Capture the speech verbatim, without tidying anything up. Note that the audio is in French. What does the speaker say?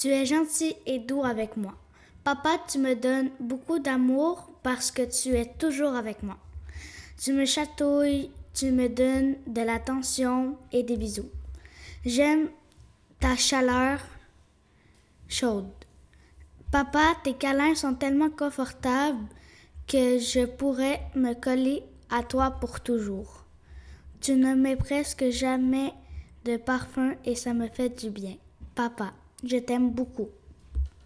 Tu es gentil et doux avec moi. Papa, tu me donnes beaucoup d'amour parce que tu es toujours avec moi. Tu me chatouilles, tu me donnes de l'attention et des bisous. J'aime ta chaleur chaude. Papa, tes câlins sont tellement confortables que je pourrais me coller à toi pour toujours. Tu ne mets presque jamais de parfum et ça me fait du bien. Papa, je t'aime beaucoup.